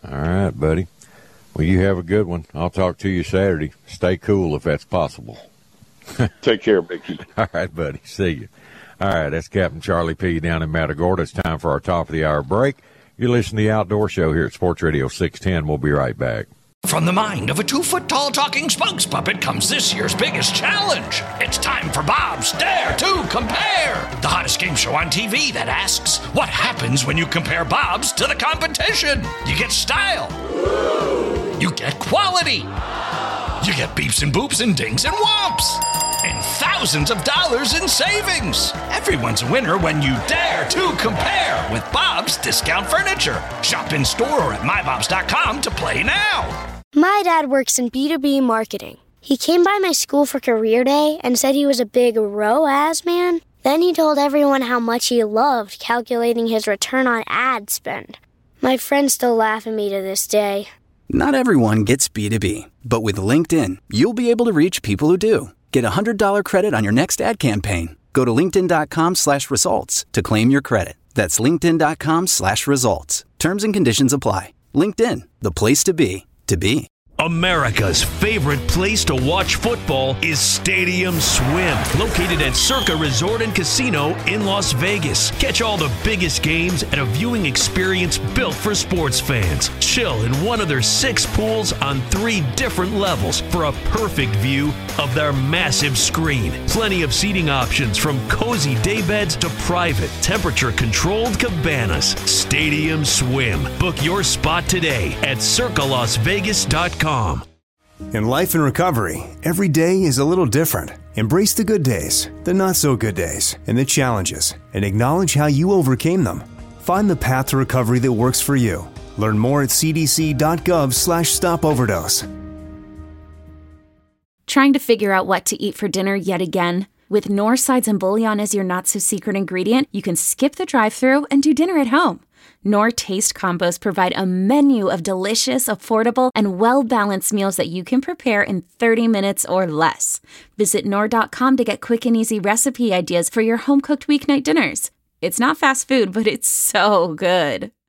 All right, buddy. Well, you have a good one. I'll talk to you Saturday. Stay cool if that's possible. Take care, Mickey. All right, buddy. See you. All right, that's Captain Charlie P. down in Matagorda. It's time for our top of the hour break. You're listening to the Outdoor Show here at Sports Radio 610. We'll be right back. From the mind of a 2-foot-tall talking spokes puppet comes this year's biggest challenge. It's time for Bob's Dare to Compare, the hottest game show on TV that asks, what happens when you compare Bob's to the competition? You get style. You get quality. You get beeps and boops and dings and whomps. And thousands of dollars in savings. Everyone's a winner when you dare to compare with Bob's Discount Furniture. Shop in store or at mybobs.com to play now. My dad works in B2B marketing. He came by my school for career day and said he was a big ROAS man. Then he told everyone how much he loved calculating his return on ad spend. My friends still laugh at me to this day. Not everyone gets B2B, but with LinkedIn, you'll be able to reach people who do. Get a $100 credit on your next ad campaign. Go to linkedin.com/results to claim your credit. That's linkedin.com/results. Terms and conditions apply. LinkedIn, the place to be, to be. America's favorite place to watch football is Stadium Swim, located at Circa Resort and Casino in Las Vegas. Catch all the biggest games at a viewing experience built for sports fans. Chill in one of their 6 pools on 3 different levels for a perfect view of their massive screen. Plenty of seating options from cozy daybeds to private, temperature-controlled cabanas. Stadium Swim. Book your spot today at circalasvegas.com. In life and recovery, every day is a little different. Embrace the good days, the not so good days, and the challenges, and acknowledge how you overcame them. Find the path to recovery that works for you. Learn more at cdc.gov/stopoverdose. Trying to figure out what to eat for dinner yet again? With Knorr sides and bouillon as your not-so-secret ingredient, you can skip the drive-thru and do dinner at home. Knorr Taste Combos provide a menu of delicious, affordable, and well-balanced meals that you can prepare in 30 minutes or less. Visit Knorr.com to get quick and easy recipe ideas for your home-cooked weeknight dinners. It's not fast food, but it's so good.